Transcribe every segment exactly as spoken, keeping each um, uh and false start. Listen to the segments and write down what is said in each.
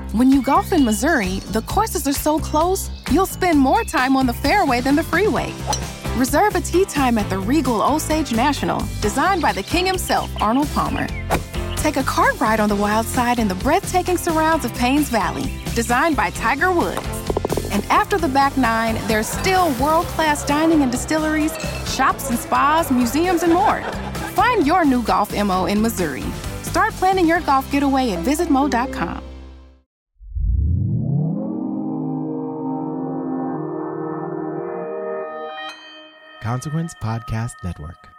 When you golf in Missouri, the courses are so close, you'll spend more time on the fairway than the freeway. Reserve a tee time at the Regal Osage National, designed by the king himself, Arnold Palmer. Take a cart ride on the wild side in the breathtaking surrounds of Paynes Valley, designed by Tiger Woods. And after the back nine, there's still world-class dining and distilleries, shops and spas, museums, and more. Find your new golf M O in Missouri. Start planning your golf getaway at visit mo dot com. Consequence Podcast Network.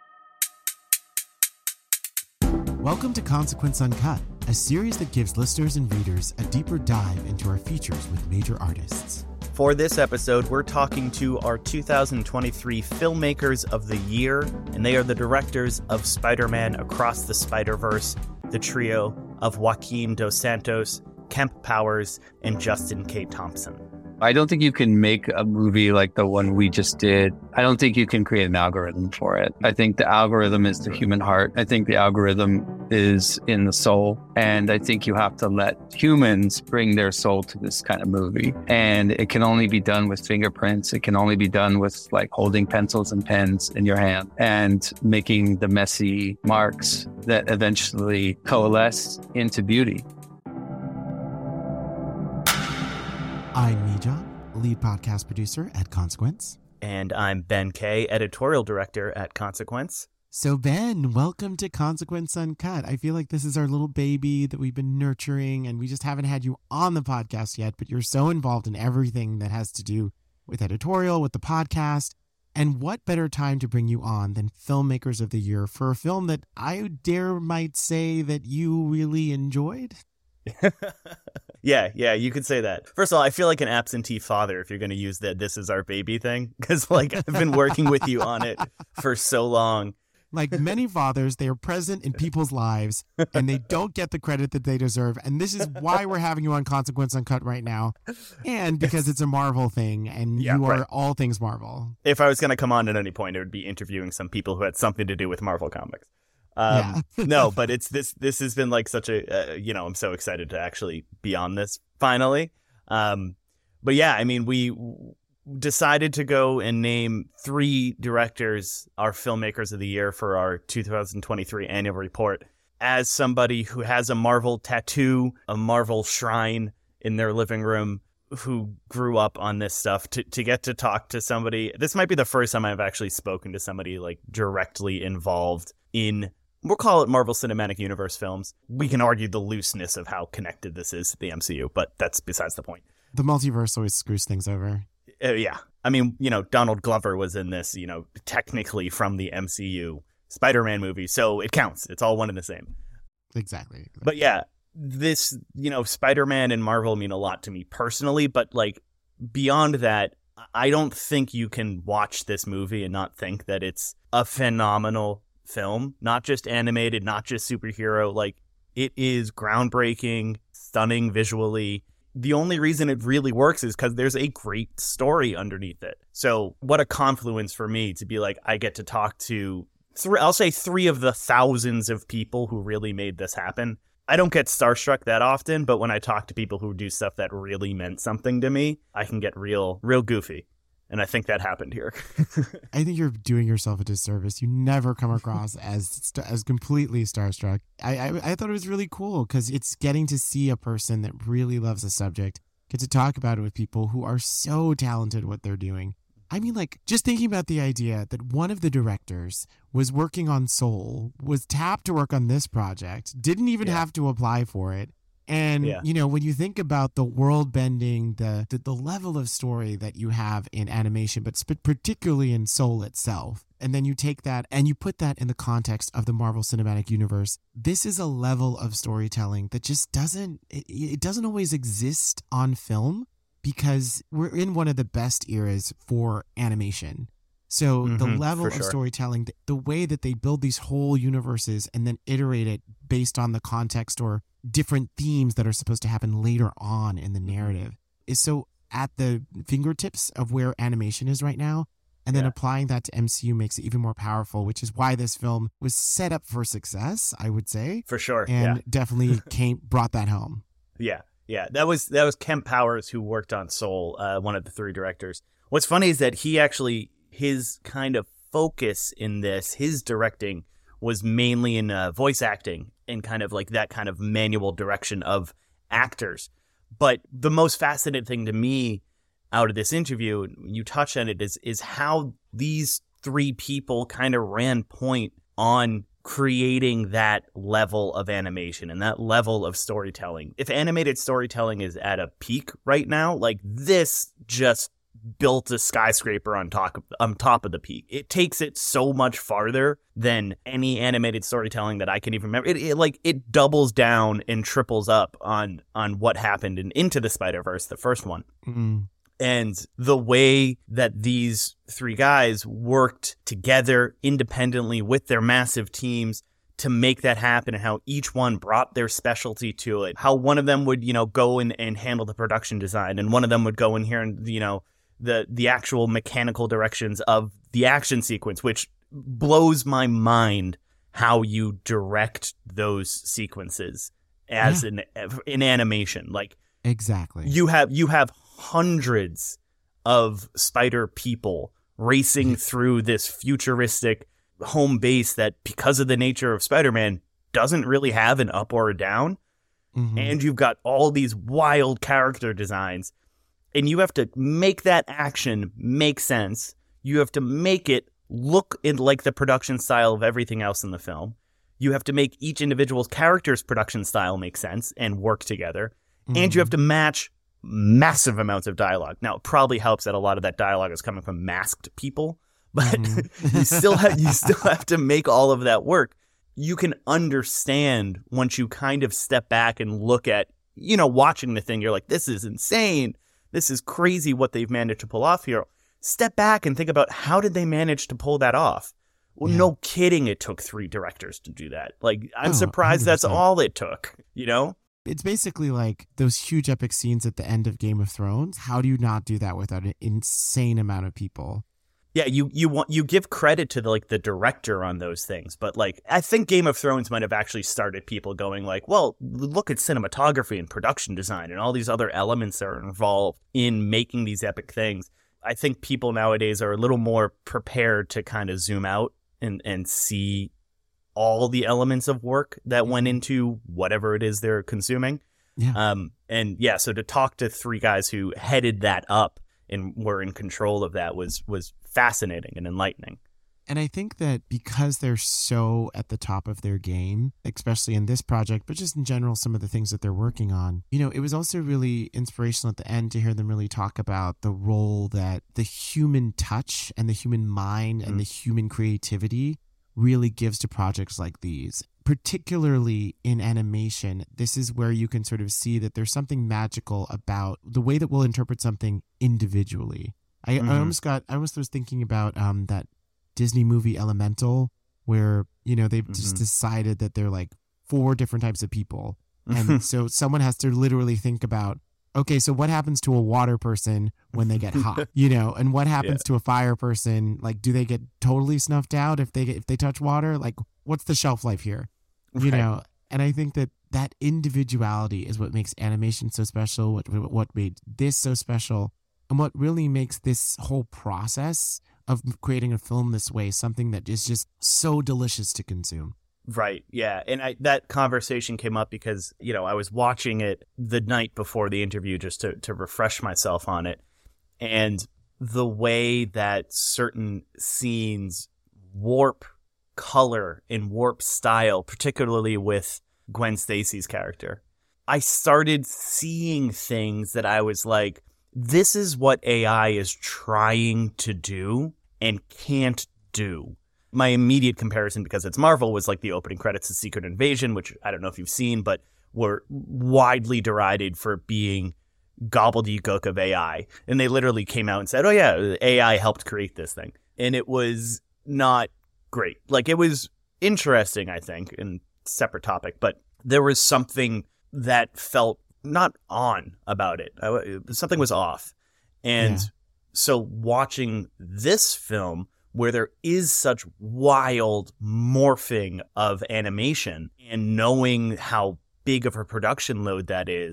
Welcome to Consequence Uncut, a series that gives listeners and readers a deeper dive into our features with major artists. For this episode, we're talking to our two thousand twenty-three Filmmakers of the Year, and they are the directors of Spider-Man Across the Spider-Verse, the trio of Joaquin Dos Santos, Kemp Powers, and Justin K. Thompson. I don't think you can make a movie like the one we just did. I don't think you can create an algorithm for it. I think the algorithm is the human heart. I think the algorithm is in the soul. And I think you have to let humans bring their soul to this kind of movie. And it can only be done with fingerprints. It can only be done with like holding pencils and pens in your hand and making the messy marks that eventually coalesce into beauty. I'm Mija, lead podcast producer at Consequence. And I'm Ben Kay, editorial director at Consequence. So Ben, welcome to Consequence Uncut. I feel like this is our little baby that we've been nurturing, and we just haven't had you on the podcast yet, but you're so involved in everything that has to do with editorial, with the podcast. And what better time to bring you on than Filmmakers of the Year for a film that I dare might say that you really enjoyed? Yeah, yeah, you could say that. First of all, I feel like an absentee father if you're going to use that "this is our baby" thing, because like I've been working with you on it for so long. Like many fathers, they are present in people's lives and they don't get the credit that they deserve. And this is why we're having you on Consequence Uncut right now. And because it's a Marvel thing and Yeah, you are right. all things Marvel. If I was going to come on at any point, it would be interviewing some people who had something to do with Marvel Comics. Um, Yeah. no, but it's this. This has been like such a. Uh, you know, I'm so excited to actually be on this finally. Um, but yeah, I mean, we w- decided to go and name three directors our Filmmakers of the Year for our two thousand twenty-three annual report. As somebody who has a Marvel tattoo, a Marvel shrine in their living room, who grew up on this stuff, to, to get to talk to somebody. This might be the first time I've actually spoken to somebody like directly involved in, we'll call it Marvel Cinematic Universe films. We can argue the looseness of how connected this is to the M C U, but that's besides the point. The multiverse always screws things over. Uh, yeah. I mean, you know, Donald Glover was in this, you know, technically from the M C U Spider-Man movie, so it counts. It's all one and the same. Exactly. But yeah, this, you know, Spider-Man and Marvel mean a lot to me personally, but like beyond that, I don't think you can watch this movie and not think that it's a phenomenal film, not just animated, not just superhero. Like, it is groundbreaking, stunning visually. The only reason it really works is because there's a great story underneath it. So what a confluence for me to be like, I get to talk to three, I'll say three of the thousands of people who really made this happen. I don't get starstruck that often, but when I talk to people who do stuff that really meant something to me, I can get real, real goofy. And I think that happened here. I think you're doing yourself a disservice. You never come across as as completely starstruck. I, I, I thought it was really cool because it's getting to see a person that really loves a subject, get to talk about it with people who are so talented at what they're doing. I mean, like, just thinking about the idea that one of the directors was working on Soul, was tapped to work on this project, didn't even Yeah. have to apply for it. And, Yeah. you know, when you think about the world bending, the, the the level of story that you have in animation, but sp- particularly in Soul itself, and then you take that and you put that in the context of the Marvel Cinematic Universe, this is a level of storytelling that just doesn't, it, it doesn't always exist on film because we're in one of the best eras for animation. So the Mhm, level for of sure. storytelling, the, the way that they build these whole universes and then iterate it based on the context or different themes that are supposed to happen later on in the narrative is so at the fingertips of where animation is right now. And then Yeah. applying that to M C U makes it even more powerful, which is why this film was set up for success, I would say. For sure. And yeah. definitely came brought that home. Yeah. Yeah, that was that was Kemp Powers, who worked on Soul, uh, one of the three directors. What's funny is that he actually, his kind of focus in this, his directing, was mainly in uh, voice acting and kind of like that kind of manual direction of actors. But the most fascinating thing to me out of this interview, you touched on it, is is how these three people kind of ran point on creating that level of animation and that level of storytelling. If animated storytelling is at a peak right now, like this just built a skyscraper on top of, on top of the peak. It takes it so much farther than any animated storytelling that I can even remember. It, it like it doubles down and triples up on on what happened in Into the Spider-Verse, the first one. Mm-hmm. And the way that these three guys worked together independently with their massive teams to make that happen, and how each one brought their specialty to it. How one of them would, you know, go in and handle the production design, and one of them would go in here and, you know, the the actual mechanical directions of the action sequence, which blows my mind how you direct those sequences as yeah. an in animation. Like exactly, you have you have hundreds of spider people racing through this futuristic home base that, because of the nature of Spider-Man, doesn't really have an up or a down. Mm-hmm. And you've got all these wild character designs, and you have to make that action make sense. You have to make it look in like the production style of everything else in the film. You have to make each individual character's production style make sense and work together. Mm-hmm. And you have to match massive amounts of dialogue. Now, it probably helps that a lot of that dialogue is coming from masked people, but mm-hmm. you still have you still have to make all of that work. You can understand once you kind of step back and look at, you know, watching the thing, you're like, this is insane. This is crazy what they've managed to pull off here. Step back and think about, how did they manage to pull that off? Well, yeah. No kidding, it took three directors to do that. Like, I'm oh, surprised one hundred percent. That's all it took, you know? It's basically like those huge epic scenes at the end of Game of Thrones. How do you not do that without an insane amount of people? Yeah, you you want you give credit to the, like the director on those things, but like I think Game of Thrones might have actually started people going like, well, look at cinematography and production design and all these other elements that are involved in making these epic things. I think people nowadays are a little more prepared to kind of zoom out and and see all the elements of work that went into whatever it is they're consuming. Yeah. Um, and yeah, so to talk to three guys who headed that up and were in control of that was was fascinating and enlightening. And I think that because they're so at the top of their game, especially in this project, but just in general, some of the things that they're working on, you know, it was also really inspirational at the end to hear them really talk about the role that the human touch and the human mind mm-hmm. and the human creativity really gives to projects like these. Particularly in animation, this is where you can sort of see that there's something magical about the way that we'll interpret something individually. I, mm-hmm. I almost got, I almost was thinking about um that Disney movie Elemental, where, you know, they've mm-hmm. just decided that they're like four different types of people. And so someone has to literally think about, okay, so what happens to a water person when they get hot, you know, and what happens yeah. to a fire person? Like, do they get totally snuffed out if they get, if they touch water? Like, what's the shelf life here? You right. know, and I think that that individuality is what makes animation so special, what what made this so special, and what really makes this whole process of creating a film this way something that is just so delicious to consume. Right. Yeah. And I, that conversation came up because, you know, I was watching it the night before the interview just to, to refresh myself on it. And the way that certain scenes warp color and warp style, particularly with Gwen Stacy's character, I started seeing things that I was like, this is what A I is trying to do and can't do. My immediate comparison, because it's Marvel, was like the opening credits of Secret Invasion, which I don't know if you've seen, but were widely derided for being gobbledygook of A I. And they literally came out and said, oh yeah, A I helped create this thing. And it was not great. Like, it was interesting, I think, and separate topic, but there was something that felt not on about it. I, something was off. And yeah. so watching this film, where there is such wild morphing of animation and knowing how big of a production load that is,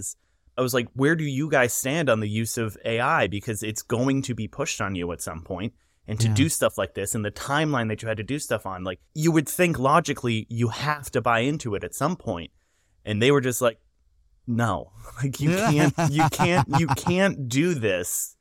I was like, where do you guys stand on the use of A I? Because it's going to be pushed on you at some point. And to Yeah. do stuff like this and the timeline that you had to do stuff on, like you would think logically you have to buy into it at some point. And they were just like, no, like you can't, you can't, you can't do this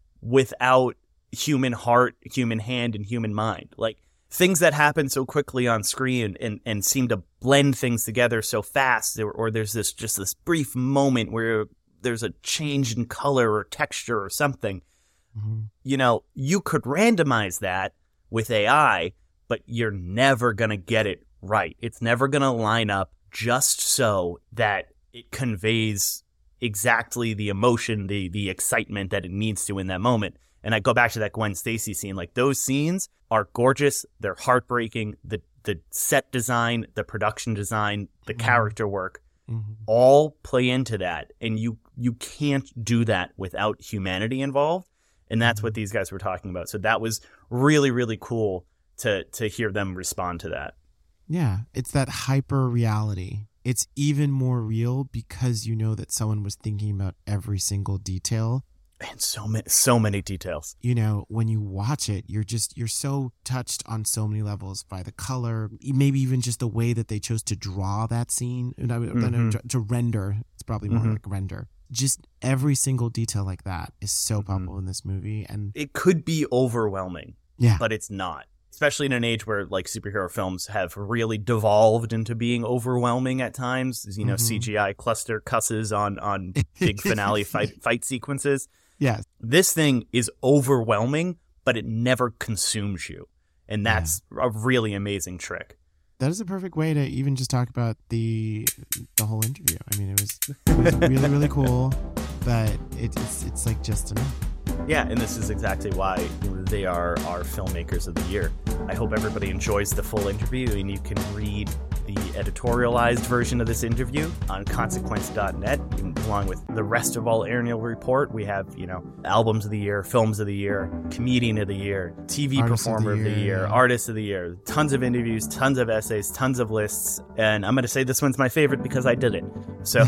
without human heart, human hand, and human mind. Like things that happen so quickly on screen and, and seem to blend things together so fast, or, or there's this just this brief moment where there's a change in color or texture or something. Mm-hmm. You know, you could randomize that with A I, but you're never going to get it right. It's never going to line up just so that it conveys exactly the emotion, the the excitement that it needs to in that moment. And I go back to that Gwen Stacy scene. Like those scenes are gorgeous. They're heartbreaking. The the set design, the production design, the Mm-hmm. character work, Mm-hmm. all play into that. And you you can't do that without humanity involved. And that's what these guys were talking about. So that was really, really cool to to hear them respond to that. Yeah, it's that hyper reality. It's even more real because you know that someone was thinking about every single detail. And so many, so many details. You know, when you watch it, you're just, you're so touched on so many levels by the color, maybe even just the way that they chose to draw that scene, and I, Mm-hmm. to, to render. It's probably more Mhm. like render. Just every single detail like that is so Mm-hmm. palpable in this movie. And It could be overwhelming, yeah, but it's not. Especially in an age where like superhero films have really devolved into being overwhelming at times. You know, Mhm. C G I cluster cusses on on big finale fight fight sequences. yeah, This thing is overwhelming, but it never consumes you, and that's a really amazing trick. that is a perfect way to even just talk about the the whole interview. I mean, it was it was really really cool, but it, it's it's like just enough. Yeah, and this is exactly why they are our filmmakers of the year. I hope everybody enjoys the full interview, and you can read the editorialized version of this interview on consequence dot net, along with the rest of all Ariel Report. We have, you know, albums of the year, films of the year, comedian of the year, T V Artist of performer the of the year, year, yeah. artist of the year, tons of interviews, tons of essays, tons of lists. And I'm going to say this one's my favorite because I did it. So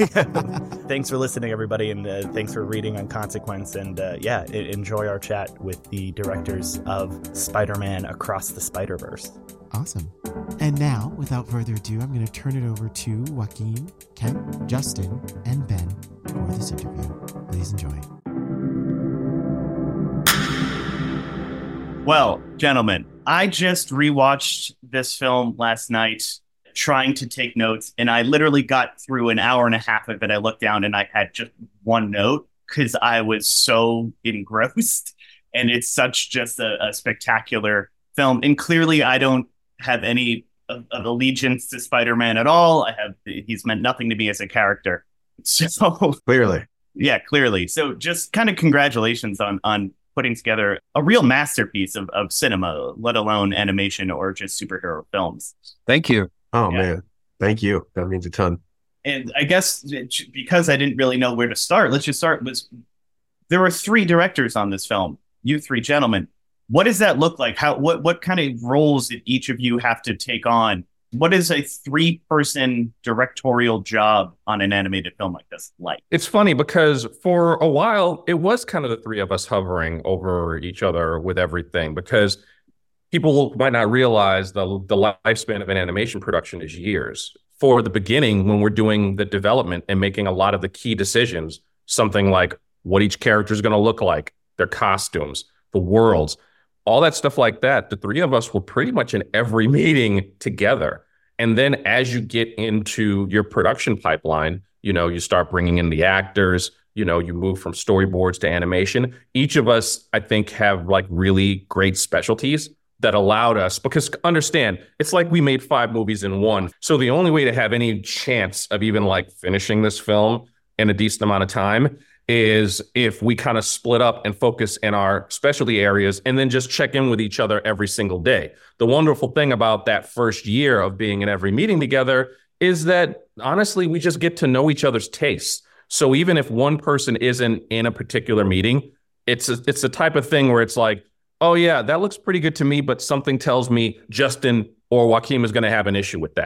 thanks for listening, everybody, and uh, thanks for reading on Consequence. And uh, yeah, I- enjoy our chat with the directors of Spider-Man Across the Spider-Verse. Awesome. And now, without further ado, I'm going to turn it over to Joaquin, Kemp, Justin, and Ben for this interview. Please enjoy. Well, gentlemen, I just rewatched this film last night trying to take notes, and I literally got through an hour and a half of it. I looked down and I had just one note because I was so engrossed, and it's such just a, a spectacular film. And clearly I don't have any of, of allegiance to Spider-Man at all. I have, he's meant nothing to me as a character. So Clearly. yeah, clearly. So just kind of congratulations on on putting together a real masterpiece of, of cinema, let alone animation or just superhero films. Thank you. Oh, Yeah. man. Thank you. That means a ton. And I guess because I didn't really know where to start, let's just start. Was there were three directors on this film, you three gentlemen. What does that look like? How what what kind of roles did each of you have to take on? What is a three-person directorial job on an animated film like this like? It's funny because for a while, it was kind of the three of us hovering over each other with everything, because people might not realize the, the lifespan of an animation production is years. For the beginning, when we're doing the development and making a lot of the key decisions, something like what each character is going to look like, their costumes, the worlds, all that stuff like that, the three of us were pretty much in every meeting together. And then as you get into your production pipeline, you know, you start bringing in the actors, you know, you move from storyboards to animation. Each of us, I think, have like really great specialties that allowed us, because understand, it's like we made five movies in one. So the only way to have any chance of even like finishing this film in a decent amount of time is if we kind of split up and focus in our specialty areas and then just check in with each other every single day. The wonderful thing about that first year of being in every meeting together is that honestly, we just get to know each other's tastes. So even if one person isn't in a particular meeting, it's a, it's the type of thing where it's like, oh yeah, that looks pretty good to me, but something tells me Justin or Joaquin is going to have an issue with that.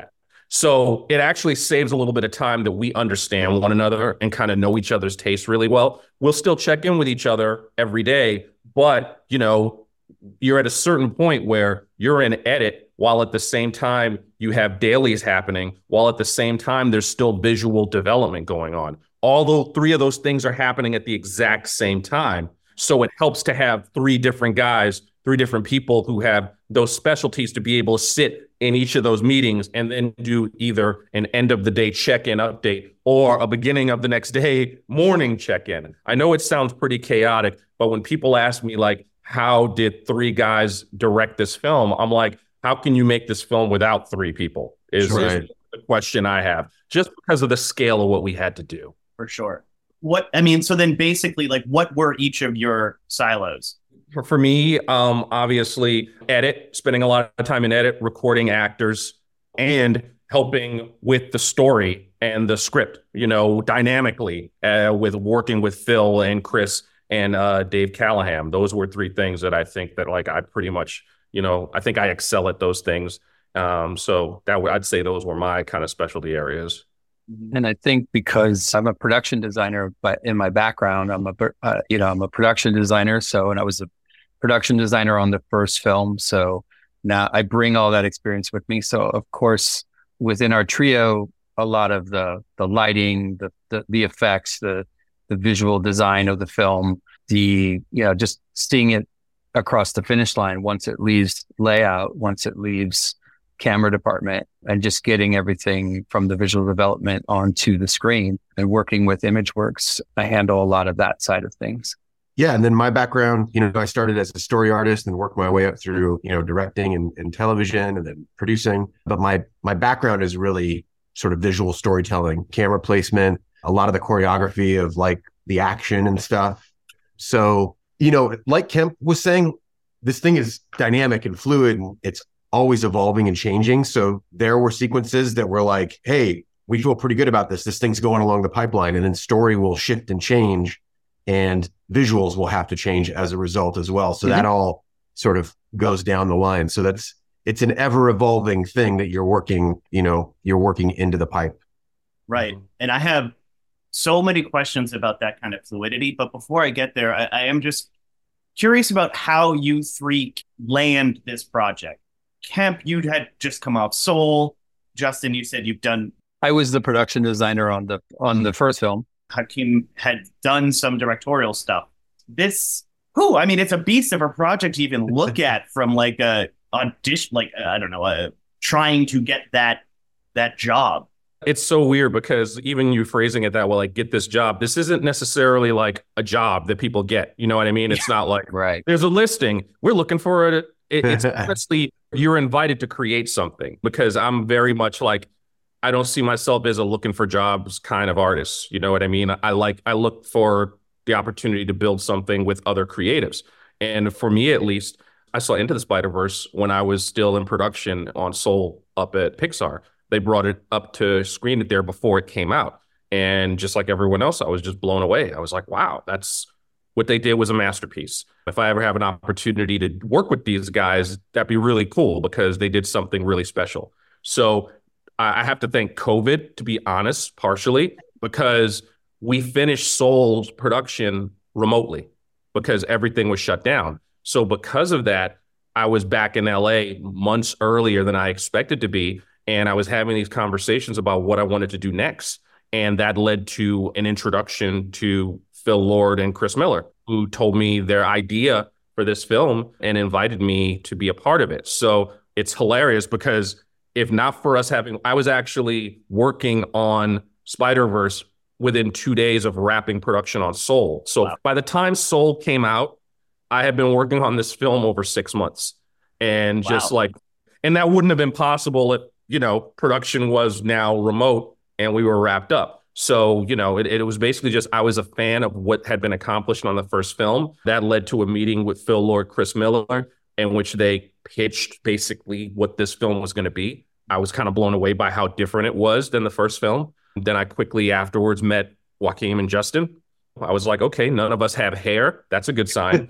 So it actually saves a little bit of time that we understand one another and kind of know each other's tastes really well. We'll still check in with each other every day, but, you know, you're at a certain point where you're in edit while at the same time you have dailies happening, while at the same time there's still visual development going on. Although three of those things are happening at the exact same time. So it helps to have three different guys, three different people who have those specialties to be able to sit in each of those meetings and then do either an end of the day check-in update or a beginning of the next day morning check-in. I know it sounds pretty chaotic, but when people ask me like, how did three guys direct this film? I'm like, how can you make this film without three people? Is, right. is the question I have, just because of the scale of what we had to do. For sure. What, I mean, so then basically, like, what were each of your silos? For, for me, um, obviously, edit, spending a lot of time in edit, recording actors, and helping with the story and the script, you know, dynamically, uh, with working with Phil and Chris and uh, Dave Callahan. Those were three things that I think that, like, I pretty much, you know, I think I excel at those things. Um, so that w- I'd say those were my kind of specialty areas. And I think because I'm a production designer, but in my background, I'm a, uh, you know, I'm a production designer. So, and I was a production designer on the first film. So now I bring all that experience with me. So of course, within our trio, a lot of the, the lighting, the, the, the effects, the, the visual design of the film, the, you know, just seeing it across the finish line once it leaves layout, once it leaves camera department, and just getting everything from the visual development onto the screen and working with ImageWorks. I handle a lot of that side of things. Yeah. And then my background, you know, I started as a story artist and worked my way up through, you know, directing and, and television and then producing. But my, my background is really sort of visual storytelling, camera placement, a lot of the choreography of like the action and stuff. So, you know, like Kemp was saying, this thing is dynamic and fluid and it's always evolving and changing. So there were sequences that were like, hey, we feel pretty good about this. This thing's going along the pipeline, and then story will shift and change and visuals will have to change as a result as well. So mm-hmm. that all sort of goes down the line. So that's, it's an ever evolving thing that you're working, you know, you're working into the pipe. Right. And I have so many questions about that kind of fluidity. But before I get there, I, I am just curious about how you three land this project. Kemp, you had just come off Soul. Justin, you said you've done. I was the production designer on the on the first film. Hakeem had done some directorial stuff. This, who I mean, it's a beast of a project to even look at from like a audition, like I don't know, uh, trying to get that that job. It's so weird because even you phrasing it that way, like get this job, this isn't necessarily like a job that people get. You know what I mean? It's not like right. There's a listing. We're looking for it. it it's honestly, you're invited to create something, because I'm very much like, I don't see myself as a looking for jobs kind of artist. You know what I mean? I like, I look for the opportunity to build something with other creatives. And for me, at least, I saw Into the Spider-Verse when I was still in production on Soul up at Pixar. They brought it up to screen it there before it came out. And just like everyone else, I was just blown away. I was like, wow, that's what they did was a masterpiece. If I ever have an opportunity to work with these guys, that'd be really cool because they did something really special. So I have to thank COVID, to be honest, partially, because we finished Soul's production remotely because everything was shut down. So because of that, I was back in L A months earlier than I expected to be. And I was having these conversations about what I wanted to do next. And that led to an introduction to Phil Lord and Chris Miller, who told me their idea for this film and invited me to be a part of it. So it's hilarious because if not for us having, I was actually working on Spider-Verse within two days of wrapping production on Soul. So wow. By the time Soul came out, I had been working on this film over six months. And just wow. like, and that wouldn't have been possible if, you know, production was now remote and we were wrapped up. So, you know, it, it was basically just, I was a fan of what had been accomplished on the first film. That led to a meeting with Phil Lord, Chris Miller, in which they pitched basically what this film was going to be. I was kind of blown away by how different it was than the first film. Then I quickly afterwards met Joaquin and Justin. I was like, okay, none of us have hair. That's a good sign.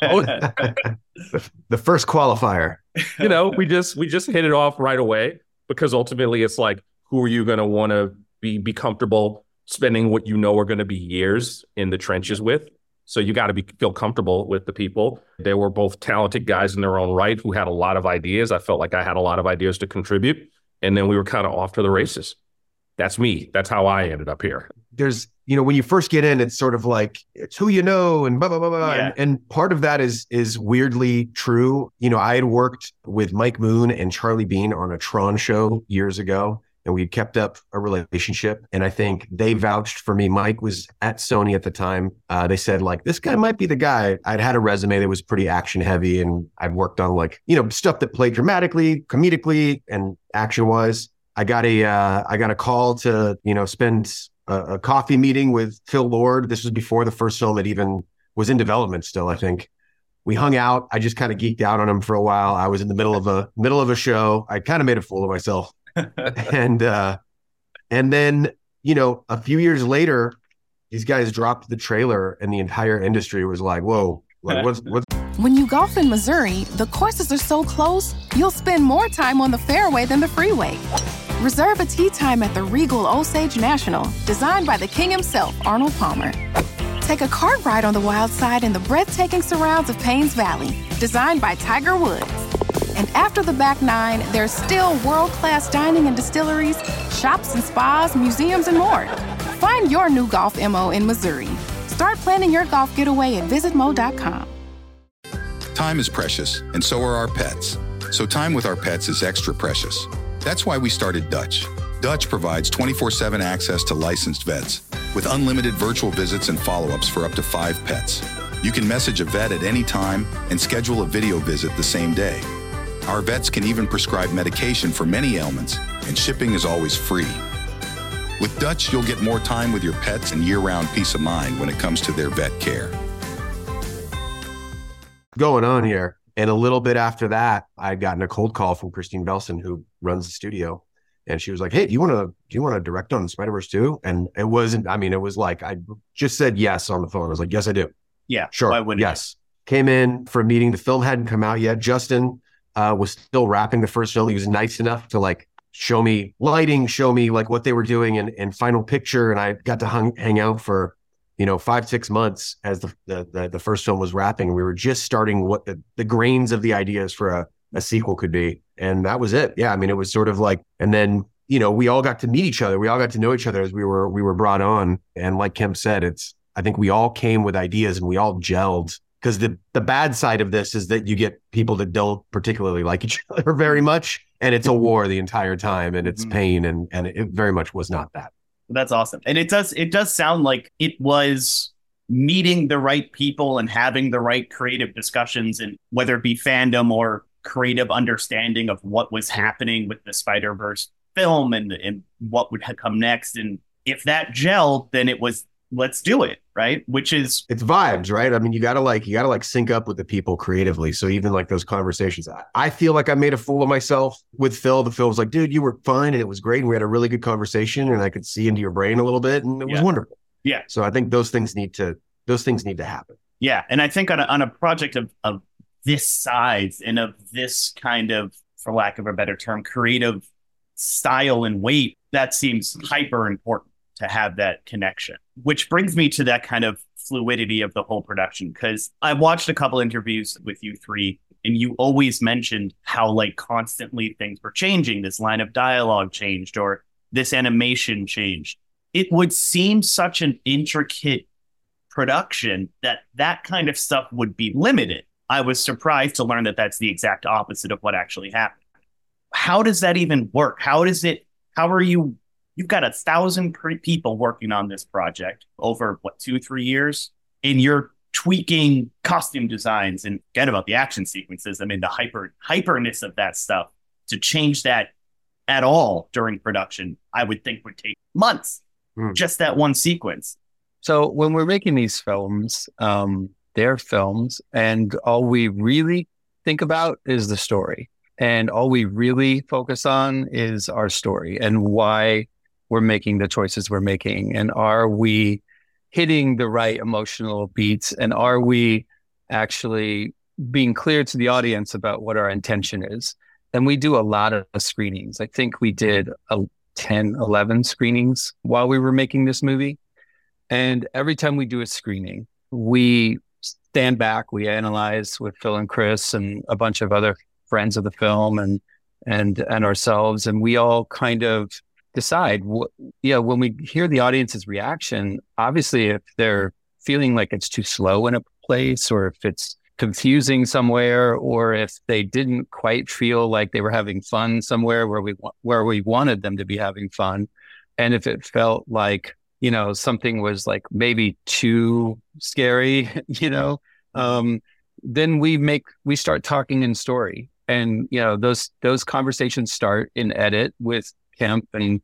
the, the first qualifier. You know, we just we just hit it off right away because ultimately it's like who are you going to want to be be comfortable spending what you know are going to be years in the trenches with. So you got to be feel comfortable with the people. They were both talented guys in their own right who had a lot of ideas. I felt like I had a lot of ideas to contribute. And then we were kind of off to the races. That's me. That's how I ended up here. There's, you know, when you first get in, it's sort of like, it's who you know and blah, blah, blah, blah. Yeah. And, and part of that is is weirdly true. You know, I had worked with Mike Moon and Charlie Bean on a Tron show years ago, and we kept up a relationship. And I think they vouched for me. Mike was at Sony at the time. Uh, they said, like, this guy might be the guy. I'd had a resume that was pretty action heavy, and I'd worked on, like, you know, stuff that played dramatically, comedically, and action wise. I got a uh, I got a call to, you know, spend a, a coffee meeting with Phil Lord. This was before the first film that even was in development still, I think. We hung out. I just kind of geeked out on him for a while. I was in the middle of a middle of a show. I kind of made a fool of myself. and uh, and then, you know, a few years later, these guys dropped the trailer and the entire industry was like, whoa, like what's what's When you golf in Missouri, the courses are so close, you'll spend more time on the fairway than the freeway. Reserve a tee time at the Regal Osage National, designed by the king himself, Arnold Palmer. Take a cart ride on the wild side in the breathtaking surrounds of Paynes Valley, designed by Tiger Woods. And after the back nine, there's still world-class dining and distilleries, shops and spas, museums, and more. Find your new golf M O in Missouri. Start planning your golf getaway at visit mo dot com. Time is precious, and so are our pets. So time with our pets is extra precious. That's why we started Dutch. Dutch provides twenty-four seven access to licensed vets with unlimited virtual visits and follow-ups for up to five pets. You can message a vet at any time and schedule a video visit the same day. Our vets can even prescribe medication for many ailments, and shipping is always free. With Dutch, you'll get more time with your pets and year-round peace of mind when it comes to their vet care. going on here? And a little bit after that, I'd gotten a cold call from Christine Belson, who runs the studio. And she was like, hey, do you want to, do you want to direct on Spider-Verse two? And it wasn't, I mean, it was like, I just said yes on the phone. I was like, yes, I do. Yeah. Sure. Why wouldn't yes. You? Came in for a meeting. The film hadn't come out yet. Justin uh, was still wrapping the first film. He was nice enough to like show me lighting, show me like what they were doing and, and final picture. And I got to hung, hang out for, you know, five, six months as the, the, the, the first film was wrapping. We were just starting what the, the grains of the ideas for a, a sequel could be. And that was it. Yeah. I mean, it was sort of like, and then, you know, we all got to meet each other. We all got to know each other as we were, we were brought on. And like Kemp said, it's, I think we all came with ideas and we all gelled, because the, the bad side of this is that you get people that don't particularly like each other very much. And it's a war the entire time, and it's mm-hmm. pain. And, and it very much was not that. That's awesome. And it does, it does sound like it was meeting the right people and having the right creative discussions, and whether it be fandom or creative understanding of what was happening with the Spider-Verse film and, and what would come next. And if that gelled, then it was, let's do it. Right. Which is, it's vibes, right? I mean, you gotta like, you gotta like sync up with the people creatively. So even like those conversations, I, I feel like I made a fool of myself with Phil. The Phil was like, dude, you were fine. And it was great. And we had a really good conversation, and I could see into your brain a little bit, and it was yeah. wonderful. Yeah. So I think those things need to, those things need to happen. Yeah. And I think on a, on a project of, of this size and of this kind of, for lack of a better term, creative style and weight, that seems hyper important to have that connection, which brings me to that kind of fluidity of the whole production. Because I watched a couple interviews with you three, and you always mentioned how like constantly things were changing. This line of dialogue changed, or this animation changed. It would seem such an intricate production that that kind of stuff would be limited. I was surprised to learn that that's the exact opposite of what actually happened. How does that even work? How does it, how are you, you've got a thousand pre- people working on this project over what, two, three years, and you're tweaking costume designs, and forget about the action sequences. I mean, the hyper hyperness of that stuff, to change that at all during production, I would think would take months, mm. just that one sequence. So when we're making these films, um, they're films, and all we really think about is the story. And all we really focus on is our story and why we're making the choices we're making. And are we hitting the right emotional beats? And are we actually being clear to the audience about what our intention is? And we do a lot of screenings. I think we did a, ten, eleven screenings while we were making this movie. And every time we do a screening, we stand back, we analyze with Phil and Chris and a bunch of other friends of the film and and and ourselves, and we all kind of decide what, yeah, when we hear the audience's reaction, obviously if they're feeling like it's too slow in a place, or if it's confusing somewhere, or if they didn't quite feel like they were having fun somewhere where we where we wanted them to be having fun, and if it felt like, you know, something was like maybe too scary, you know, um, then we make we start talking in story, and you know those those conversations start in edit with Kemp and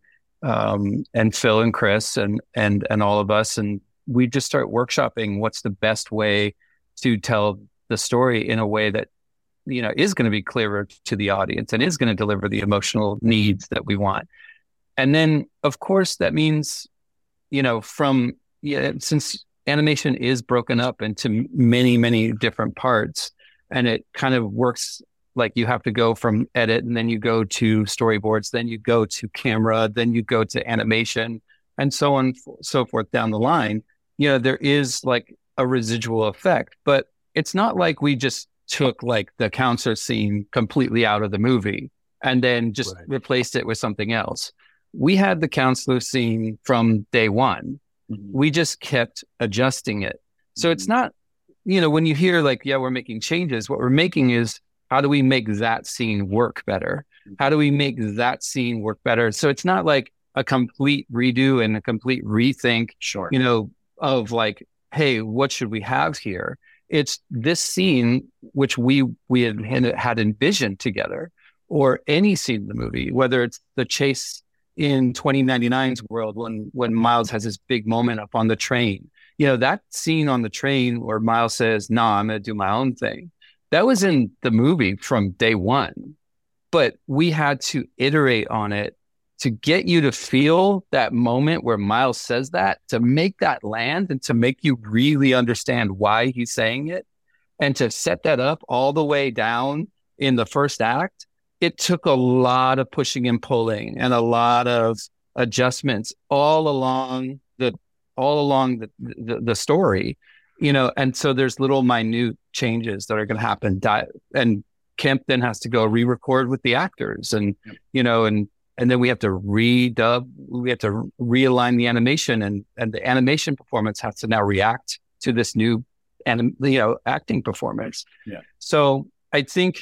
um, and Phil and Chris and and and all of us, and we just start workshopping what's the best way to tell the story in a way that, you know, is going to be clearer to the audience and is going to deliver the emotional needs that we want. And then, of course, that means, you know, from yeah, since animation is broken up into many many different parts, and it kind of works. Like you have to go from edit, and then you go to storyboards, then you go to camera, then you go to animation, and so on, so forth down the line. You know, there is like a residual effect, but it's not like we just took like the counselor scene completely out of the movie and then just right. replaced it with something else. We had the counselor scene from day one. Mm-hmm. We just kept adjusting it. So mm-hmm. it's not, you know, when you hear like, yeah, we're making changes, what we're making is, how do we make that scene work better? How do we make that scene work better? So it's not like a complete redo and a complete rethink, sure. you know, of like, hey, what should we have here? It's this scene, which we we had, had envisioned together, or any scene in the movie, whether it's the chase in twenty ninety-nine's world when when Miles has this big moment up on the train. You know, that scene on the train where Miles says, nah, I'm going to do my own thing. That was in the movie from day one, but we had to iterate on it to get you to feel that moment where Miles says that, to make that land and to make you really understand why he's saying it, and to set that up all the way down in the first act. It took a lot of pushing and pulling and a lot of adjustments all along the all along the the, the story. You know, and so there's little minute changes that are going to happen. And Kemp then has to go re-record with the actors, and yep. you know, and and then we have to redub, we have to realign the animation, and and the animation performance has to now react to this new, and you know, acting performance. Yeah. So I think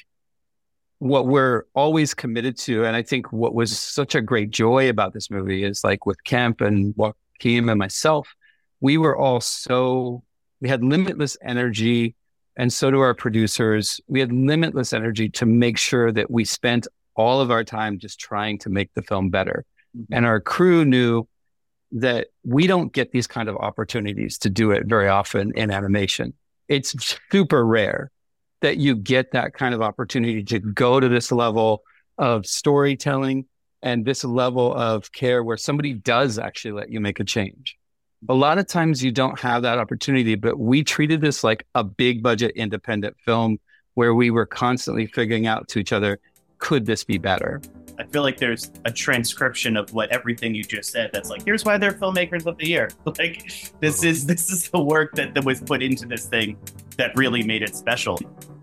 what we're always committed to, and I think what was such a great joy about this movie is like with Kemp and Joaquin and myself, we were all so. We had limitless energy, and so do our producers. We had limitless energy to make sure that we spent all of our time just trying to make the film better. Mm-hmm. And our crew knew that we don't get these kind of opportunities to do it very often in animation. It's super rare that you get that kind of opportunity to go to this level of storytelling and this level of care where somebody does actually let you make a change. A lot of times you don't have that opportunity, but we treated this like a big budget independent film where we were constantly figuring out to each other, could this be better? I feel like there's a transcription of what everything you just said. That's like, here's why they're filmmakers of the year. Like this is this is the work that, that was put into this thing that really made it special.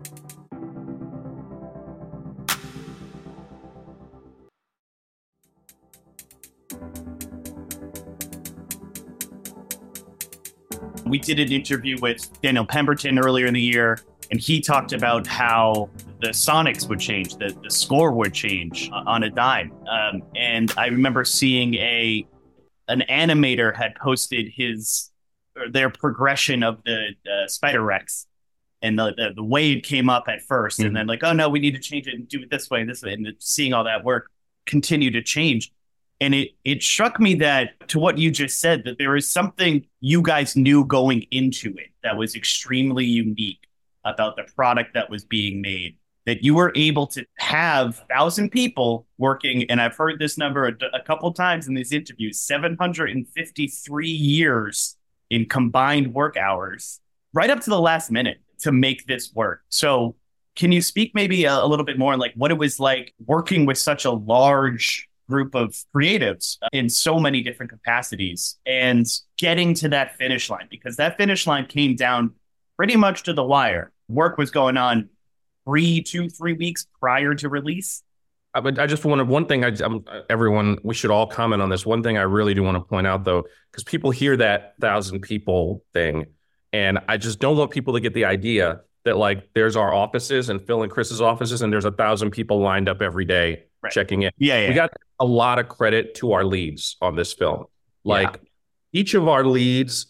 We did an interview with Daniel Pemberton earlier in the year, and he talked about how the sonics would change, the, the score would change on a dime. Um, and I remember seeing a an animator had posted his or their progression of the uh, Spider-Rex, and the, the the way it came up at first, mm-hmm. and then like, oh no, we need to change it and do it this way and this way, and seeing all that work continue to change. And it, it struck me that, to what you just said, that there is something you guys knew going into it that was extremely unique about the product that was being made, that you were able to have one thousand people working, and I've heard this number a, a couple times in these interviews, seven hundred fifty-three years in combined work hours, right up to the last minute to make this work. So can you speak maybe a, a little bit more on like what it was like working with such a large group of creatives in so many different capacities and getting to that finish line, because that finish line came down pretty much to the wire. Work was going on three, two, three weeks prior to release. I, but I just wanted one thing. I, I'm, everyone, we should all comment on this. One thing I really do want to point out, though, because people hear that thousand people thing, and I just don't want people to get the idea that like there's our offices and Phil and Chris's offices, and there's a thousand people lined up every day right. checking in. Yeah, yeah. We got a lot of credit to our leads on this film. Like yeah. each of our leads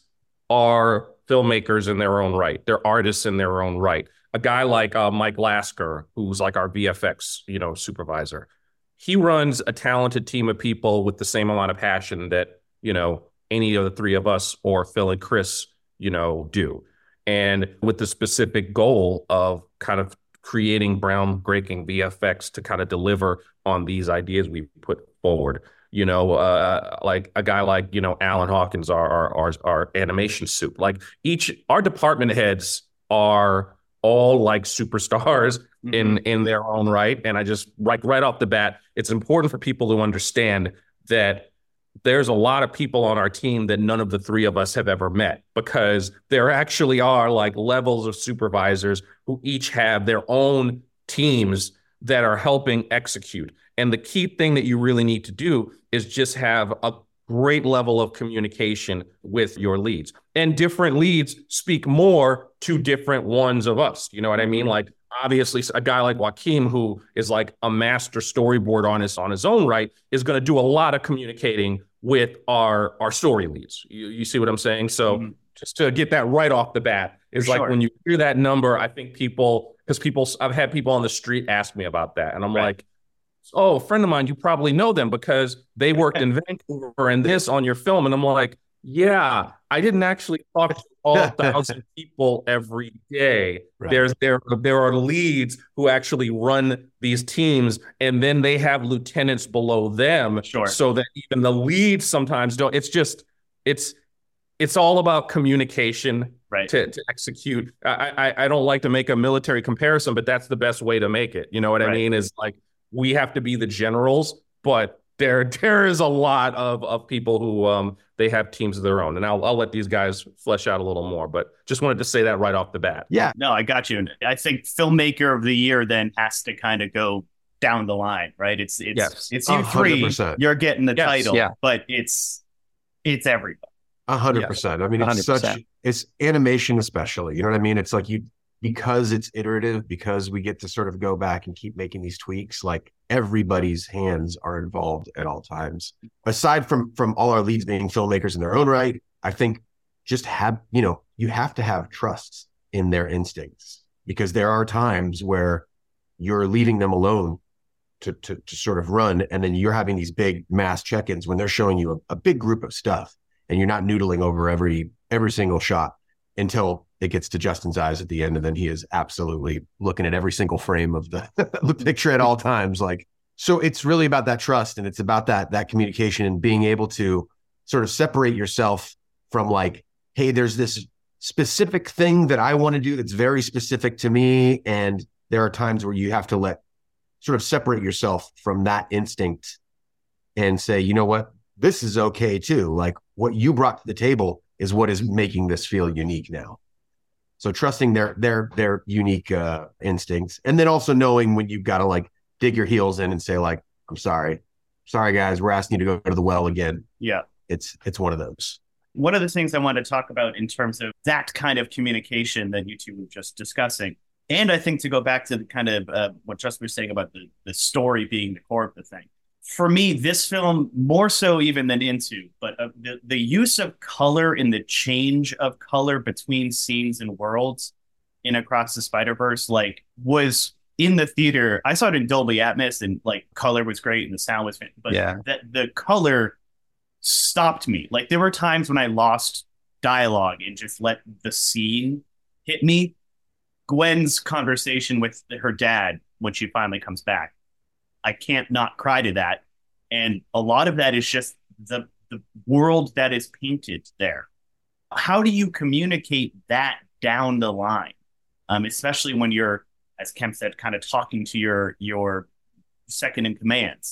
are filmmakers in their own right. They're artists in their own right. A guy like uh, Mike Lasker, who's like our V F X, you know, supervisor. He runs a talented team of people with the same amount of passion that, you know, any of the three of us or Phil and Chris, you know, do. And with the specific goal of kind of creating groundbreaking V F X to kind of deliver on these ideas we put forward. You know, uh, like a guy like, you know, Alan Hawkins, our, our, our, our animation soup. Like each, our department heads are all like superstars mm-hmm. in, in their own right. And I just, like right off the bat, it's important for people to understand that there's a lot of people on our team that none of the three of us have ever met, because there actually are like levels of supervisors who each have their own teams that are helping execute. And the key thing that you really need to do is just have a great level of communication with your leads. And different leads speak more to different ones of us. You know what I mean? Like, obviously, a guy like Joaquin, who is like a master storyboard on his on his own right, is going to do a lot of communicating with our our story leads. You, you see what I'm saying? So mm-hmm. just to get that right off the bat is like sure. when you hear that number, I think people, because people, I've had people on the street ask me about that, and I'm right. like, oh, a friend of mine, you probably know them because they worked in Vancouver and this on your film, and I'm like, yeah, I didn't actually talk to all thousand people every day. Right. There's there there are leads who actually run these teams, and then they have lieutenants below them. Sure. So that even the leads sometimes don't. It's just it's it's all about communication right. to, to execute. I, I I don't like to make a military comparison, but that's the best way to make it. You know what right. I mean? Is like we have to be the generals, but there there is a lot of of people who um they have teams of their own, and I'll I'll let these guys flesh out a little more, but just wanted to say that right off the bat. Yeah, no, I got you. I think filmmaker of the year then has to kind of go down the line, right? It's it's yes. it's you three, one hundred percent. You're getting the yes. title, yeah. but it's it's everybody. A hundred percent. I mean, it's one hundred percent. Such it's animation, especially. You know what I mean? It's like you because it's iterative, because we get to sort of go back and keep making these tweaks. Like everybody's hands are involved at all times. Aside from from all our leads being filmmakers in their own right, I think just have, you know, you have to have trust in their instincts, because there are times where you're leaving them alone to to, to sort of run, and then you're having these big mass check-ins when they're showing you a, a big group of stuff, and you're not noodling over every every single shot until it gets to Justin's eyes at the end, and then he is absolutely looking at every single frame of the, the picture at all times. Like, so it's really about that trust, and it's about that that communication and being able to sort of separate yourself from like, hey, there's this specific thing that I want to do that's very specific to me, and there are times where you have to let sort of separate yourself from that instinct and say, you know what, this is okay too. Like what you brought to the table is what is making this feel unique now. So trusting their their their unique uh, instincts, and then also knowing when you've got to like dig your heels in and say like, I'm sorry, sorry guys, we're asking you to go to the well again. Yeah, it's it's one of those. One of the things I want to talk about in terms of that kind of communication that you two were just discussing, and I think to go back to the kind of uh, what Justin was saying about the the story being the core of the thing. For me, this film, more so even than Into, but uh, the, the use of color and the change of color between scenes and worlds in Across the Spider-Verse, like, was in the theater. I saw it in Dolby Atmos, and, like, color was great and the sound was fantastic. But yeah. the, the color stopped me. Like, there were times when I lost dialogue and just let the scene hit me. Gwen's conversation with her dad when she finally comes back, I can't not cry to that. And a lot of that is just the, the world that is painted there. How do you communicate that down the line? Um, especially when you're, as Kemp said, kind of talking to your your second in commands.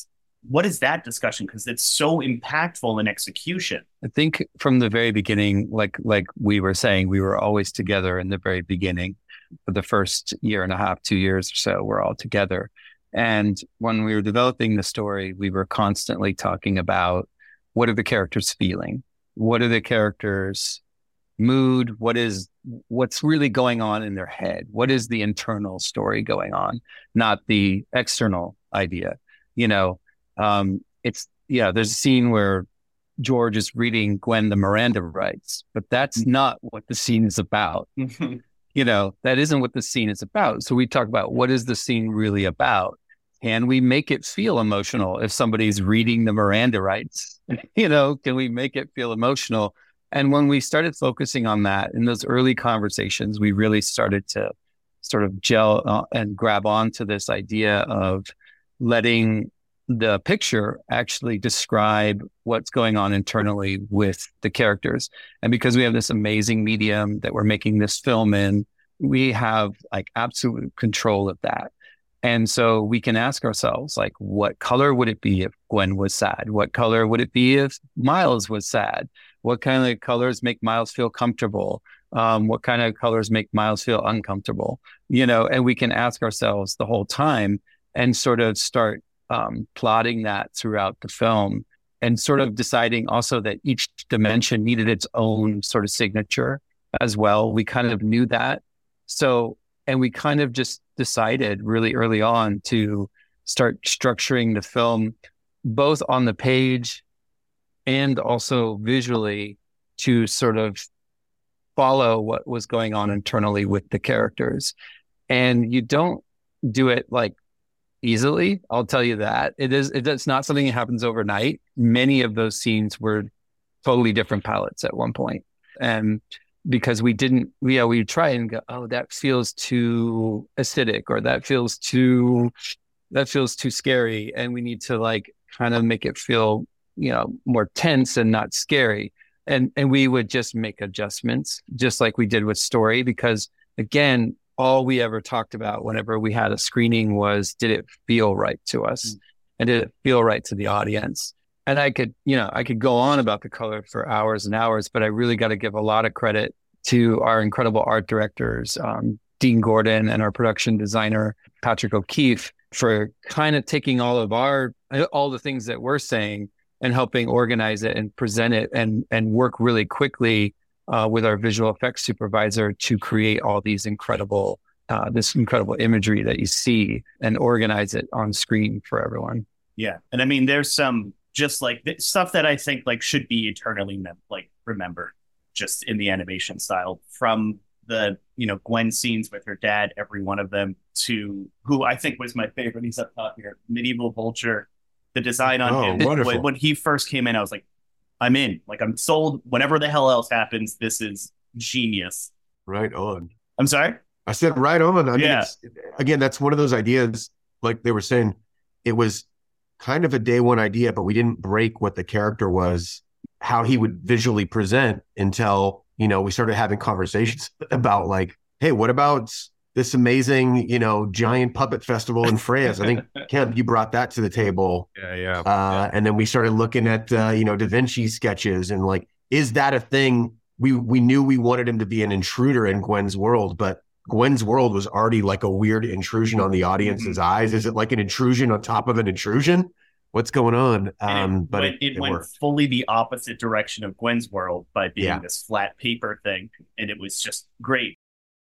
what is that discussion? Because it's so impactful in execution. I think from the very beginning, like like we were saying, we were always together in the very beginning. For the first year and a half, two years or so, we're all together. And when we were developing the story, we were constantly talking about what are the characters feeling? What are the characters' mood? What is what's really going on in their head? What is the internal story going on, not the external idea? You know, um, it's yeah. There's a scene where George is reading Gwen the Miranda rights, but that's not what the scene is about. You know, that isn't what the scene is about. So we talk about what is the scene really about? Can we make it feel emotional if somebody's reading the Miranda rights? You know, can we make it feel emotional? And when we started focusing on that in those early conversations, we really started to sort of gel uh, and grab onto this idea of letting the picture actually describe what's going on internally with the characters. And because we have this amazing medium that we're making this film in, we have like absolute control of that. And so we can ask ourselves, like, what color would it be if Gwen was sad? What color would it be if Miles was sad? What kind of colors make Miles feel comfortable? Um, what kind of colors make Miles feel uncomfortable? You know, and we can ask ourselves the whole time and sort of start um, plotting that throughout the film and sort of deciding also that each dimension needed its own sort of signature as well. We kind of knew that. So, and we kind of just decided really early on to start structuring the film both on the page and also visually to sort of follow what was going on internally with the characters. And you don't do it like easily. I'll tell you that. It is, it's not something that happens overnight. Many of those scenes were totally different palettes at one point. And because we didn't, we, yeah, we try and go, oh, that feels too acidic, or that feels too, that feels too scary. And we need to like kind of make it feel, you know, more tense and not scary. And, and we would just make adjustments just like we did with story, because again, all we ever talked about whenever we had a screening was, did it feel right to us? Mm. And did it feel right to the audience? And I could, you know, I could go on about the color for hours and hours, but I really got to give a lot of credit to our incredible art directors, um, Dean Gordon, and our production designer, Patrick O'Keefe, for kind of taking all of our, all the things that we're saying and helping organize it and present it and, and work really quickly uh, with our visual effects supervisor to create all these incredible, uh, this incredible imagery that you see and organize it on screen for everyone. Yeah. And I mean, there's some just like th- stuff that I think like should be eternally mem- like remembered just in the animation style, from the, you know, Gwen scenes with her dad, every one of them, to who I think was my favorite. He's up top here, Medieval Vulture. The design on oh, him. Wonderful. When, when he first came in, I was like, I'm in. Like, I'm sold. Whenever the hell else happens, this is genius. Right on. I'm sorry? I said right on. I mean, Yeah. it's, again, that's one of those ideas, like they were saying, it was kind of a day one idea, but we didn't break what the character was, how he would visually present until, you know, we started having conversations about like, hey, what about this amazing, you know, giant puppet festival in France? I think, Kemp, you brought that to the table. Yeah, yeah. Uh, yeah. And then we started looking at, uh, you know, Da Vinci sketches and like, is that a thing? We we knew we wanted him to be an intruder in Gwen's world, but Gwen's world was already like a weird intrusion on the audience's mm-hmm. eyes. Is it like an intrusion on top of an intrusion? What's going on? Um, it but went, it, it, it went worked. fully the opposite direction of Gwen's world by being Yeah. this flat paper thing. And it was just great.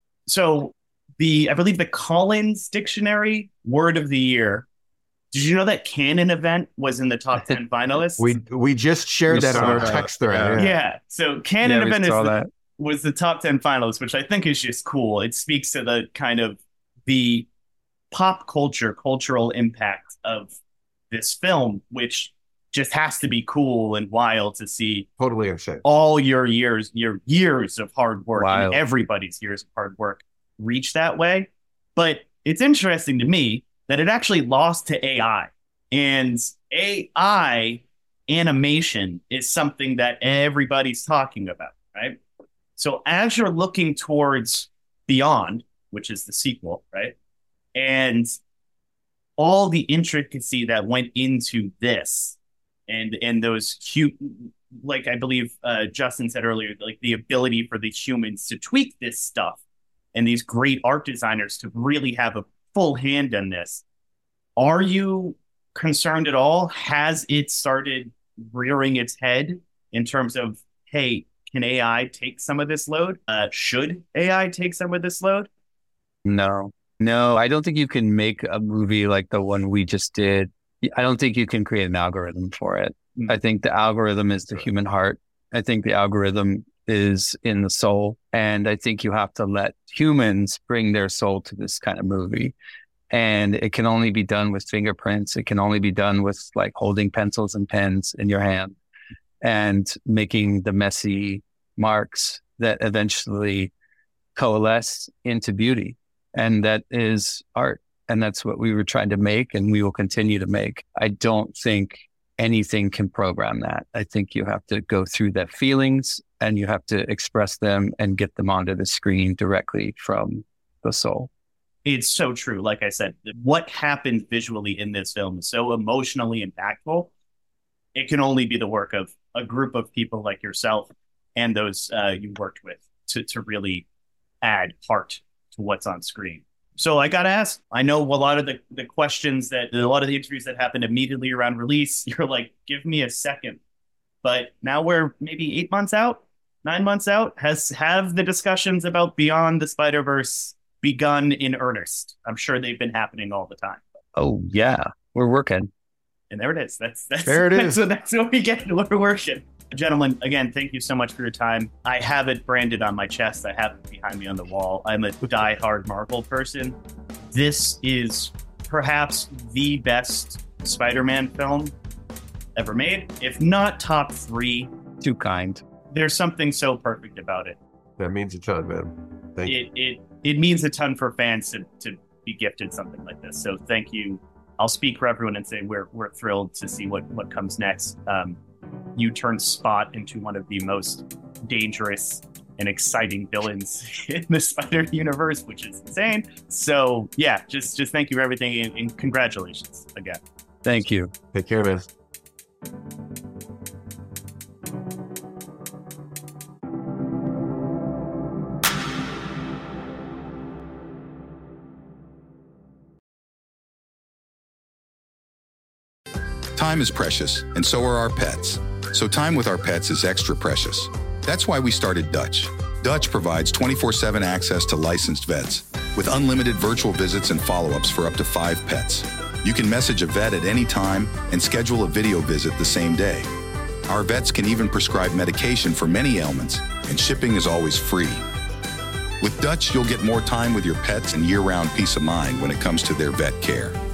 So the, I believe the Collins Dictionary Word of the Year. Did you know that Canon Event was in the top ten finalists? We we just shared We that on saw our that. text thread. Yeah. Yeah. Yeah. So Canon Yeah, we Event is saw the, that. was the top ten finalists, which I think is just cool. It speaks to the kind of the pop culture, cultural impact of this film, which just has to be cool and wild to see Totally upset. all your years, your years of hard work, Wild. and everybody's years of hard work reach that way. But it's interesting to me that it actually lost to A I. And A I animation is something that everybody's talking about, right? So as you're looking towards Beyond, which is the sequel, right? And all the intricacy that went into this, and and those cute, like I believe uh, Justin said earlier, like the ability for the humans to tweak this stuff, and these great art designers to really have a full hand in this. Are you concerned at all? Has it started rearing its head in terms of, hey, can A I take some of this load? Uh, should A I take some of this load? No, no, I don't think you can make a movie like the one we just did. I don't think you can create an algorithm for it. Mm-hmm. I think the algorithm is the human heart. I think the algorithm is in the soul. And I think you have to let humans bring their soul to this kind of movie. And it can only be done with fingerprints. It can only be done with like holding pencils and pens in your hand and making the messy marks that eventually coalesce into beauty. And that is art. And that's what we were trying to make, and we will continue to make. I don't think anything can program that. I think you have to go through the feelings and you have to express them and get them onto the screen directly from the soul. It's so true. Like I said, what happened visually in this film is so emotionally impactful. It can only be the work of a group of people like yourself and those uh, you worked with to, to really add heart to what's on screen. So I got to ask, I know a lot of the, the questions that, a lot of the interviews that happened immediately around release, you're like, give me a second. But now we're maybe eight months out, nine months out. Has have the discussions about Beyond the Spider-Verse begun in earnest? I'm sure they've been happening all the time. Oh, yeah. We're working. And there it is. That's that's there it is. So that's, that's what we get. We're working. Gentlemen, again, thank you so much for your time. I have it branded on my chest. I have it behind me on the wall. I'm a die-hard Marvel person. This is perhaps the best Spider-Man film ever made, if not top three. Too kind. There's something so perfect about it. That means a ton, man. Thank it, you. It it means a ton for fans to, to be gifted something like this. So thank you. I'll speak for everyone and say we're we're thrilled to see what, what comes next. Um, you turned Spot into one of the most dangerous and exciting villains in the Spider universe, which is insane. So yeah, just just thank you for everything and, and congratulations again. Thank you. Take care, man. Time is precious, and so are our pets. So time with our pets is extra precious. That's why we started Dutch. Dutch provides twenty-four seven access to licensed vets with unlimited virtual visits and follow-ups for up to five pets. You can message a vet at any time and schedule a video visit the same day. Our vets can even prescribe medication for many ailments, and shipping is always free. With Dutch, you'll get more time with your pets and year-round peace of mind when it comes to their vet care.